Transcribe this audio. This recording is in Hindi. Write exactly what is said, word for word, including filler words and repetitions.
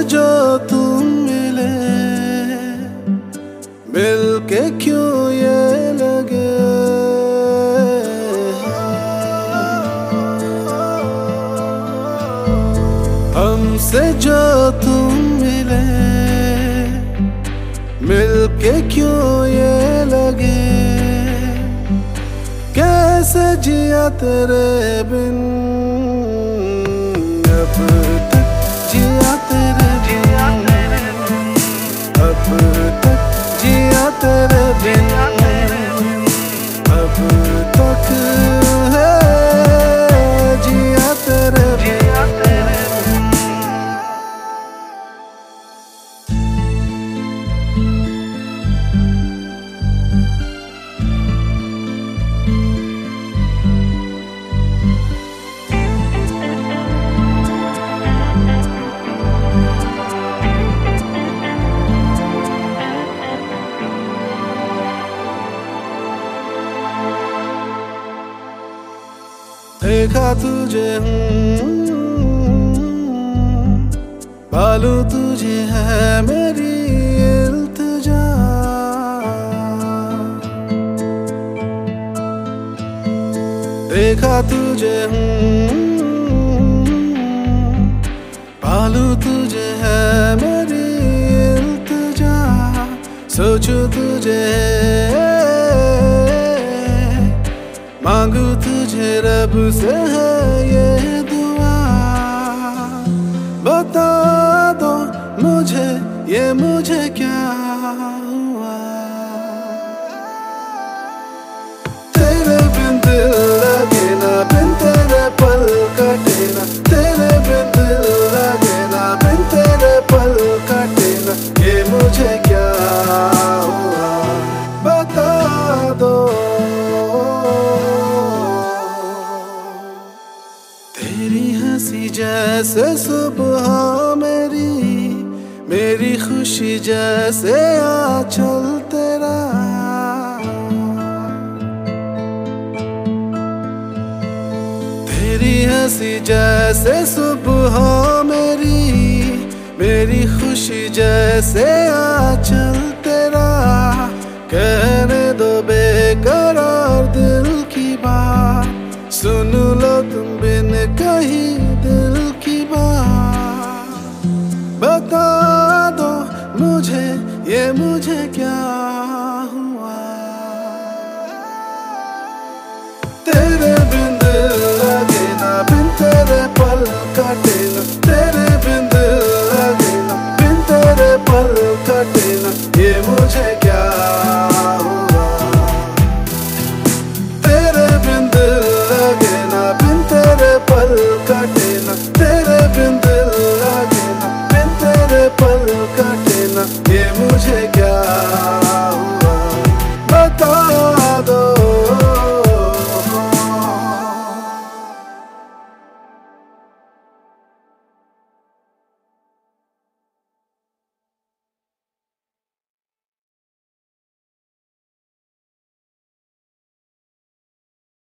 जो तुम मिले, मिलके क्यों ये लगे, हमसे जो तुम मिले, मिलके क्यों ये लगे, कैसे जिया तेरे बिन, अब तक जिया तेरे बिन, अब तक जिया तेरे बिन, अब तक है जिया तेरे बिन। देखा तुझे हूँ, पालू तुझे है मेरी इल्तिजा, देखा तुझे हूँ, पालू तुझे है मेरी इल्तिजा, सोचू तुझे मांगू तुझे रब से है ये दुआ, बता दो मुझे ये मुझे क्या हुआ, तेरे बिन दिल लगे ना, बिन तेरे पल कटे ना, तेरे बिन दिल लगे ना, बिन तेरे पल कटे ना, ये मुझे क्या हुआ, बता दो। तेरी हंसी जैसे सुबह मेरी, मेरी खुशी जैसे आंचल तेरा, तेरी हंसी जैसे सुबह मेरी, मेरी खुशी जैसे आंचल तेरा, कहने दो बेकरार दिल की बात, सुन लो तुम बिन कही दिल की बात, बता दो मुझे ये मुझे क्या हुआ, तेरे बिन दिल लगे ना, बिन तेरे पल कटे ना, तेरे बिन दिल लगे ना, बिन तेरे पल कटे ना, ये मुझे क्या हुआ, तेरे बिन दिल लगे ना, बिन तेरे पल कटे ना, तेरे बिन दिल लगे ना, बिन तेरे पल कटे ना, ये मुझे क्या हुआ, बता